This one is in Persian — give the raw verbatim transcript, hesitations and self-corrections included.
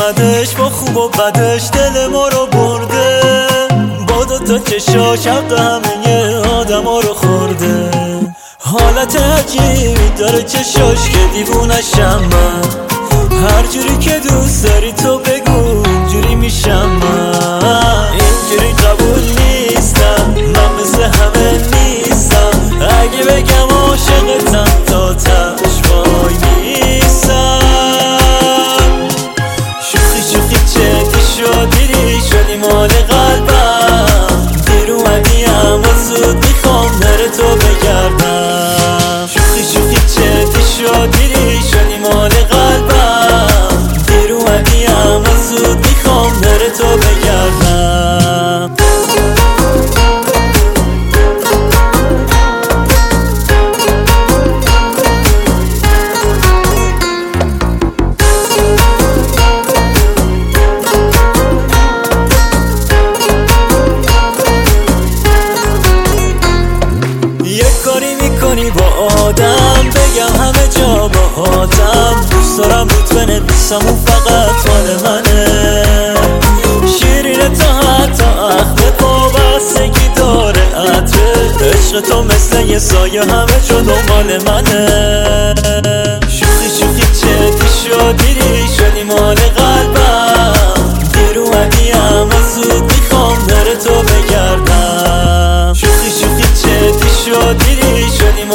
اومدش با خوب و بدش دل ما رو برده، با دوتا چشاش حق همه آدم ها رو خورده. حالت عجیبی داره چشاش که دیوونشم من، هر جوری که دوست داری تو بگو اینجوری میشم من. اینجوری قبول نیستم، من مثل همه نیستم، اگه بگم عاشقتم تا تش وای نیستم. شوخی شوخی جدی شد دیری شدی مال قلبم، دیر اومدی اما زود میخوام نره تو بگردم. شوخی شوخی جدی شد دیری شدی مال قلبم، دیر اومدی اما زود میخوام نره تو بگردم. میکنی با آدم بگم همه جا با آدم، دوست دارم روت بنویسم اون فقط مال منه. شیرینه تا حتی اخمت وابستگی داره عطره، عشق تو مثل یه سایه همه جا دنبال منه. شوخی شوخی جدی شد دیری شدی مال قلبم، دیر اومدی اما زود میخوام نره تو بگردم. شوخی شوخی جدی شد دیری شدی